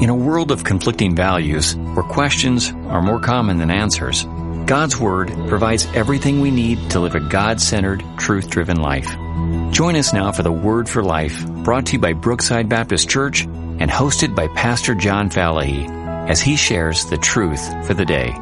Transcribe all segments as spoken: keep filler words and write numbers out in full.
In a world of conflicting values, where questions are more common than answers, God's Word provides everything we need to live a God-centered, truth-driven life. Join us now for the Word for Life, brought to you by Brookside Baptist Church and hosted by Pastor John Falahy, as he shares the truth for the day.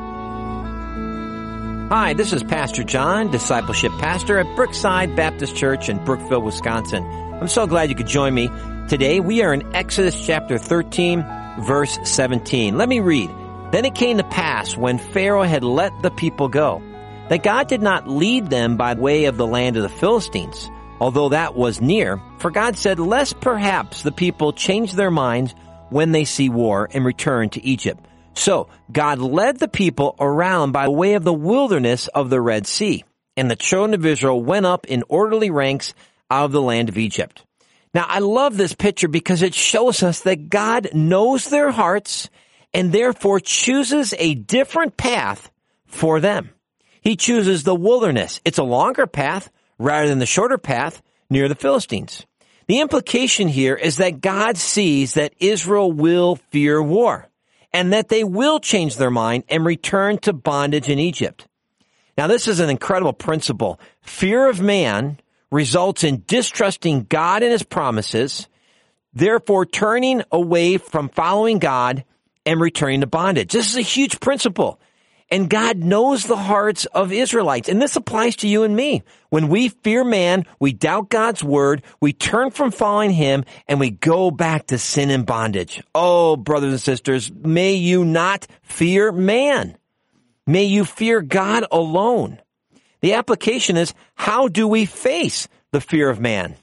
Hi, this is Pastor John, Discipleship Pastor at Brookside Baptist Church in Brookville, Wisconsin. I'm so glad you could join me. Today we are in Exodus chapter thirteen, verse seventeen. Let me read. Then it came to pass, when Pharaoh had let the people go, that God did not lead them by way of the land of the Philistines, although that was near. For God said, lest perhaps the people change their minds when they see war and return to Egypt. So God led the people around by way of the wilderness of the Red Sea, and the children of Israel went up in orderly ranks out of the land of Egypt. Now, I love this picture because it shows us that God knows their hearts and therefore chooses a different path for them. He chooses the wilderness. It's a longer path rather than the shorter path near the Philistines. The implication here is that God sees that Israel will fear war and that they will change their mind and return to bondage in Egypt. Now, this is an incredible principle. Fear of man results in distrusting God and his promises, therefore turning away from following God and returning to bondage. This is a huge principle. And God knows the hearts of Israelites. And this applies to you and me. When we fear man, we doubt God's word, we turn from following him, and we go back to sin and bondage. Oh, brothers and sisters, may you not fear man. May you fear God alone. The application is, how do we face the fear of man?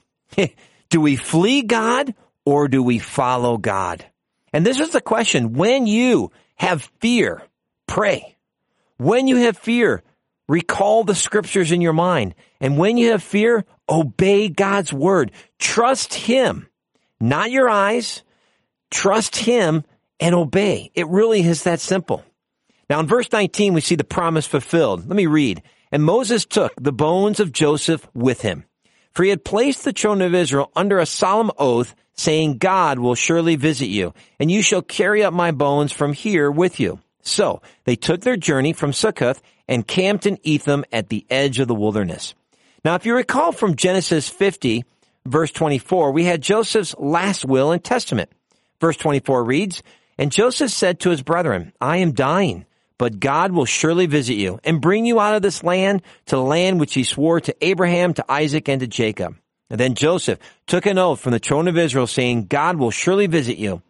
Do we flee God or do we follow God? And this is the question. When you have fear, pray. When you have fear, recall the scriptures in your mind. And when you have fear, obey God's word. Trust him, not your eyes. Trust him and obey. It really is that simple. Now in verse nineteen, we see the promise fulfilled. Let me read. And Moses took the bones of Joseph with him, for he had placed the children of Israel under a solemn oath, saying, God will surely visit you, and you shall carry up my bones from here with you. So they took their journey from Succoth and camped in Etham at the edge of the wilderness. Now, if you recall from Genesis fifty, verse twenty-four, we had Joseph's last will and testament. Verse twenty-four reads, and Joseph said to his brethren, I am dying, but God will surely visit you and bring you out of this land to the land which he swore to Abraham, to Isaac, and to Jacob. And then Joseph took an oath from the children of Israel, saying, God will surely visit you,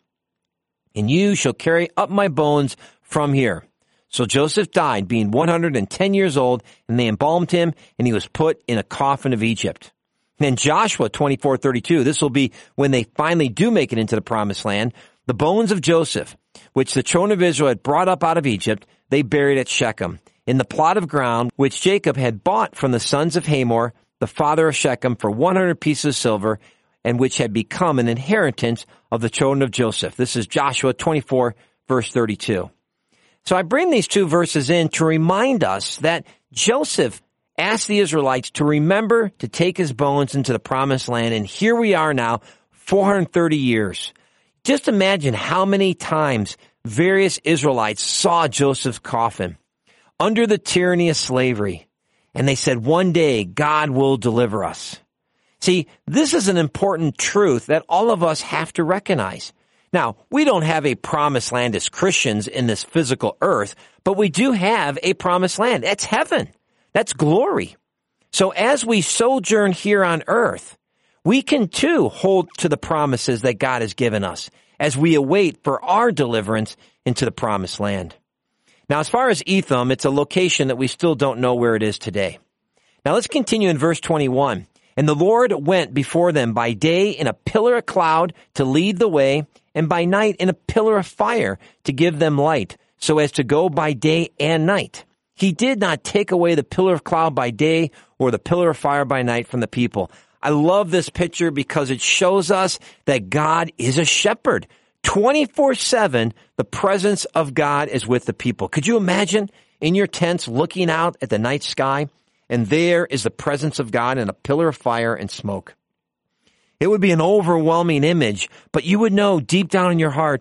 and you shall carry up my bones from here. So Joseph died, being one hundred ten years old, and they embalmed him, and he was put in a coffin of Egypt. Then Joshua twenty-four thirty-two, this will be when they finally do make it into the promised land. The bones of Joseph, which the children of Israel had brought up out of Egypt, they buried at Shechem, in the plot of ground which Jacob had bought from the sons of Hamor, the father of Shechem, for one hundred pieces of silver, and which had become an inheritance of the children of Joseph. This is Joshua twenty-four, verse thirty-two. So I bring these two verses in to remind us that Joseph asked the Israelites to remember to take his bones into the promised land, and here we are now, four hundred thirty years. Just imagine how many times various Israelites saw Joseph's coffin under the tyranny of slavery, and they said, one day God will deliver us. See, this is an important truth that all of us have to recognize. Now, we don't have a promised land as Christians in this physical earth, but we do have a promised land. That's heaven. That's glory. So as we sojourn here on earth, we can too hold to the promises that God has given us as we await for our deliverance into the promised land. Now, as far as Etham, it's a location that we still don't know where it is today. Now, let's continue in verse twenty-one. And the Lord went before them by day in a pillar of cloud to lead the way, and by night in a pillar of fire to give them light, so as to go by day and night. He did not take away the pillar of cloud by day or the pillar of fire by night from the people. I love this picture because it shows us that God is a shepherd. twenty-four seven, the presence of God is with the people. Could you imagine in your tents looking out at the night sky, and there is the presence of God in a pillar of fire and smoke? It would be an overwhelming image, but you would know deep down in your heart,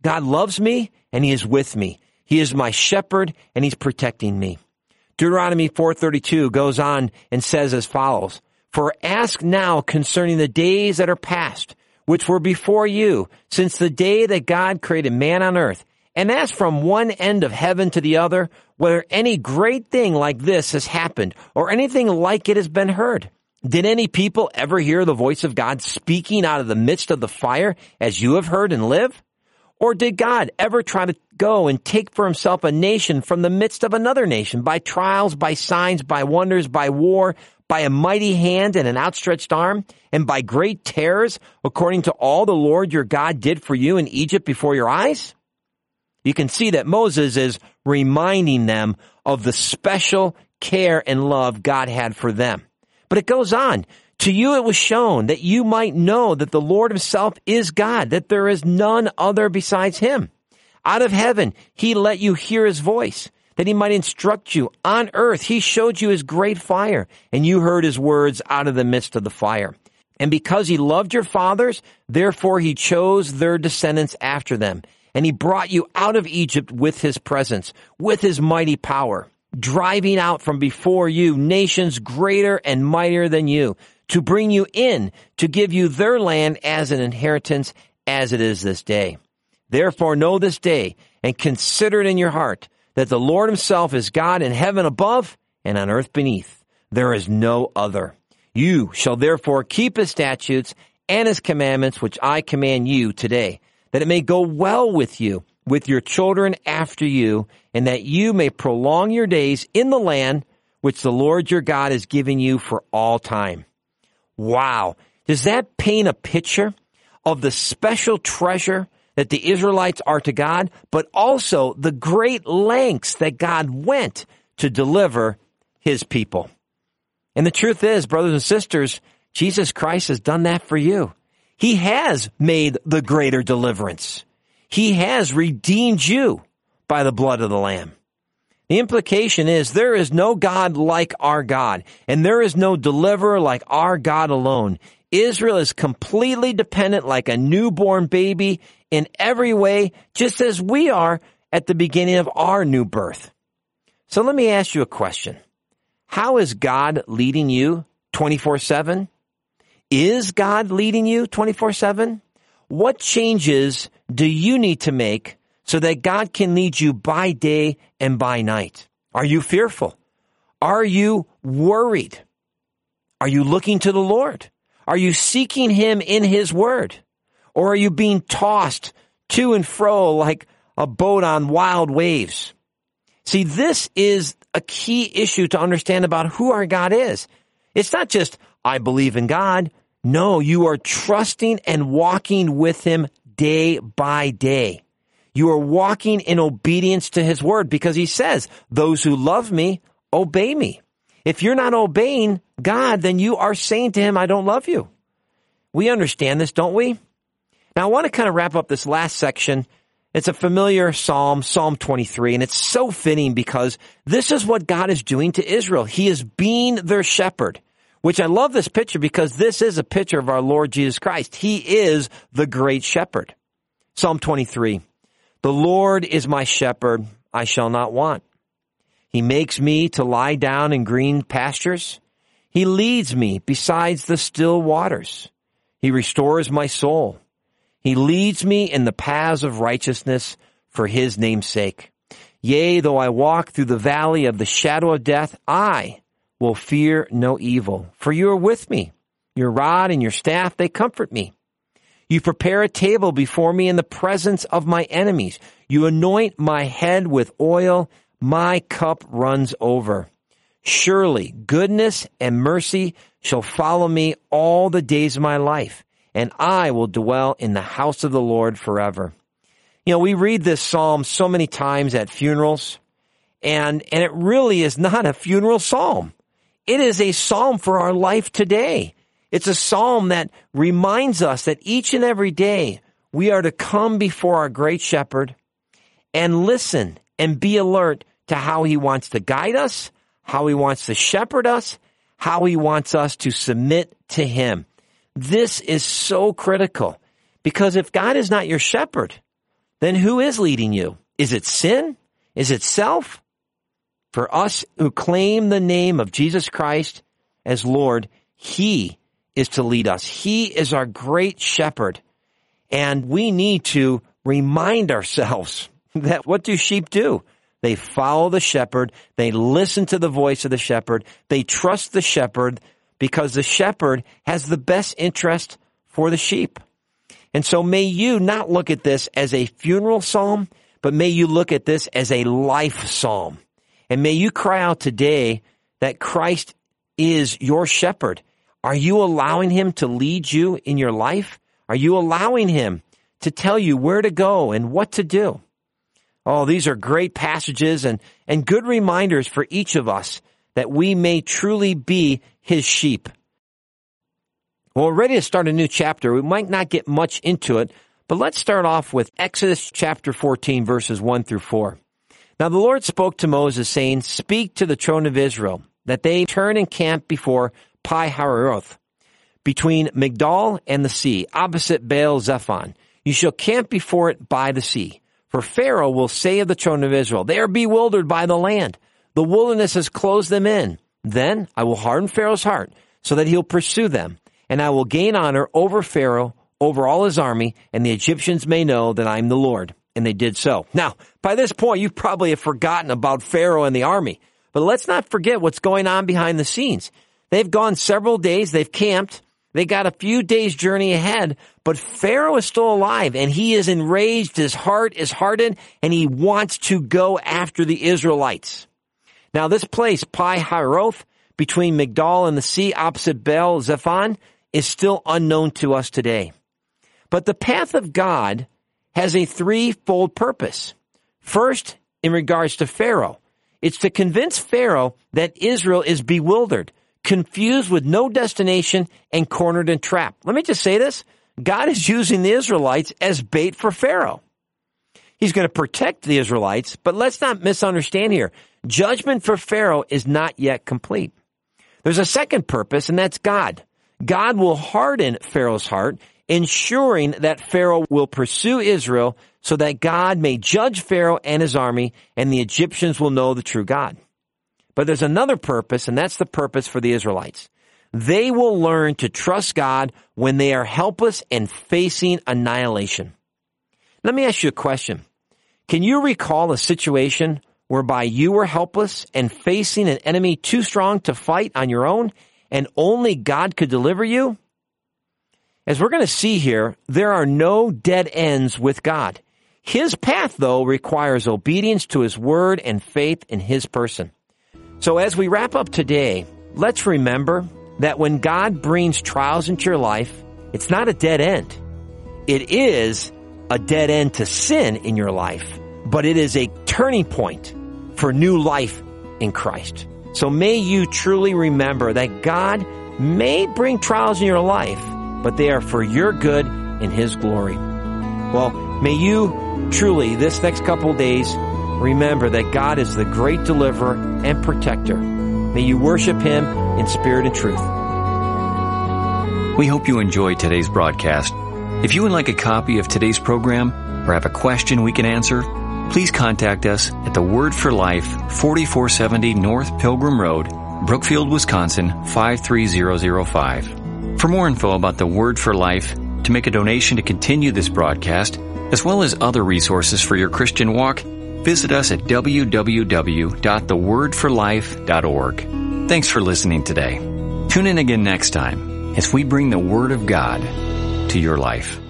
God loves me and he is with me. He is my shepherd and he's protecting me. Deuteronomy four thirty-two goes on and says as follows, "For ask now concerning the days that are past, which were before you, since the day that God created man on earth, and ask from one end of heaven to the other, whether any great thing like this has happened, or anything like it has been heard. Did any people ever hear the voice of God speaking out of the midst of the fire, as you have heard and live? Or did God ever try to go and take for himself a nation from the midst of another nation, by trials, by signs, by wonders, by war, by a mighty hand and an outstretched arm, and by great terrors, according to all the Lord your God did for you in Egypt before your eyes?" You can see that Moses is reminding them of the special care and love God had for them. But it goes on. "To you it was shown that you might know that the Lord himself is God, that there is none other besides him. Out of heaven he let you hear his voice, that he might instruct you. On earth he showed you his great fire, and you heard his words out of the midst of the fire. And because he loved your fathers, therefore he chose their descendants after them. And he brought you out of Egypt with his presence, with his mighty power, driving out from before you nations greater and mightier than you, to bring you in, to give you their land as an inheritance, as it is this day. Therefore know this day, and consider it in your heart, that the Lord himself is God in heaven above and on earth beneath. There is no other. You shall therefore keep his statutes and his commandments, which I command you today, that it may go well with you, with your children after you, and that you may prolong your days in the land which the Lord your God is giving you for all time." Wow. Does that paint a picture of the special treasure that the Israelites are to God, but also the great lengths that God went to deliver his people? And the truth is, brothers and sisters, Jesus Christ has done that for you. He has made the greater deliverance. He has redeemed you by the blood of the Lamb. The implication is there is no God like our God, and there is no deliverer like our God alone. Israel is completely dependent like a newborn baby in every way, just as we are at the beginning of our new birth. So let me ask you a question. How is God leading you twenty-four seven? Is God leading you twenty-four seven? What changes do you need to make so that God can lead you by day and by night? Are you fearful? Are you worried? Are you looking to the Lord? Are you seeking him in his word? Or are you being tossed to and fro like a boat on wild waves? See, this is a key issue to understand about who our God is. It's not just, I believe in God. No, you are trusting and walking with him day by day. You are walking in obedience to his word, because he says, those who love me, obey me. If you're not obeying God, then you are saying to him, I don't love you. We understand this, don't we? Now, I want to kind of wrap up this last section. It's a familiar psalm, Psalm twenty-three, and it's so fitting because this is what God is doing to Israel. He is being their shepherd, which I love this picture because this is a picture of our Lord Jesus Christ. He is the great shepherd. Psalm twenty-three, the Lord is my shepherd, I shall not want. He makes me to lie down in green pastures. He leads me besides the still waters. He restores my soul. He leads me in the paths of righteousness for his name's sake. Yea, though I walk through the valley of the shadow of death, I will fear no evil, for you are with me. Your rod and your staff, they comfort me. You prepare a table before me in the presence of my enemies. You anoint my head with oil. My cup runs over. Surely goodness and mercy shall follow me all the days of my life, and I will dwell in the house of the Lord forever. You know, we read this psalm so many times at funerals, and, and it really is not a funeral psalm. It is a psalm for our life today. It's a psalm that reminds us that each and every day we are to come before our great shepherd and listen and be alert to how he wants to guide us, how he wants to shepherd us, how he wants us to submit to him. This is so critical, because if God is not your shepherd, then who is leading you? Is it sin? Is it self? For us who claim the name of Jesus Christ as Lord, He is to lead us. He is our great shepherd. And we need to remind ourselves that what do sheep do? They follow the shepherd. They listen to the voice of the shepherd. They trust the shepherd because the shepherd has the best interest for the sheep. And so may you not look at this as a funeral psalm, but may you look at this as a life psalm. And may you cry out today that Christ is your shepherd. Are you allowing Him to lead you in your life? Are you allowing Him to tell you where to go and what to do? Oh, these are great passages and, and good reminders for each of us that we may truly be His sheep. Well, we're ready to start a new chapter. We might not get much into it, but let's start off with Exodus chapter fourteen, verses one through four. Now the Lord spoke to Moses, saying, "Speak to the children of Israel, that they turn and camp before Pi-hahiroth, between Migdal and the sea, opposite Baal-zephon. You shall camp before it by the sea. For Pharaoh will say of the children of Israel, they are bewildered by the land. The wilderness has closed them in. Then I will harden Pharaoh's heart, so that he'll pursue them. And I will gain honor over Pharaoh, over all his army, and the Egyptians may know that I am the Lord." And they did so. Now, by this point, you probably have forgotten about Pharaoh and the army. But let's not forget what's going on behind the scenes. They've gone several days. They've camped. They got a few days' journey ahead. But Pharaoh is still alive, and he is enraged. His heart is hardened, and he wants to go after the Israelites. Now, this place, Pi-hahiroth, between Migdal and the sea, opposite Baal-zephon, is still unknown to us today. But the path of God has a threefold purpose. First, in regards to Pharaoh, it's to convince Pharaoh that Israel is bewildered, confused with no destination, and cornered and trapped. Let me just say this. God is using the Israelites as bait for Pharaoh. He's going to protect the Israelites, but let's not misunderstand here. Judgment for Pharaoh is not yet complete. There's a second purpose, and that's God. God will harden Pharaoh's heart, ensuring that Pharaoh will pursue Israel so that God may judge Pharaoh and his army, and the Egyptians will know the true God. But there's another purpose, and that's the purpose for the Israelites. They will learn to trust God when they are helpless and facing annihilation. Let me ask you a question. Can you recall a situation whereby you were helpless and facing an enemy too strong to fight on your own, and only God could deliver you? As we're going to see here, there are no dead ends with God. His path, though, requires obedience to His word and faith in His person. So as we wrap up today, let's remember that when God brings trials into your life, it's not a dead end. It is a dead end to sin in your life, but it is a turning point for new life in Christ. So may you truly remember that God may bring trials in your life, but they are for your good and His glory. Well, may you truly, this next couple of days, remember that God is the great deliverer and protector. May you worship Him in spirit and truth. We hope you enjoyed today's broadcast. If you would like a copy of today's program or have a question we can answer, please contact us at the Word for Life, forty-four seventy North Pilgrim Road, Brookfield, Wisconsin, five three zero zero five. For more info about the Word for Life, to make a donation to continue this broadcast, as well as other resources for your Christian walk, visit us at w w w dot the word for life dot org. Thanks for listening today. Tune in again next time as we bring the Word of God to your life.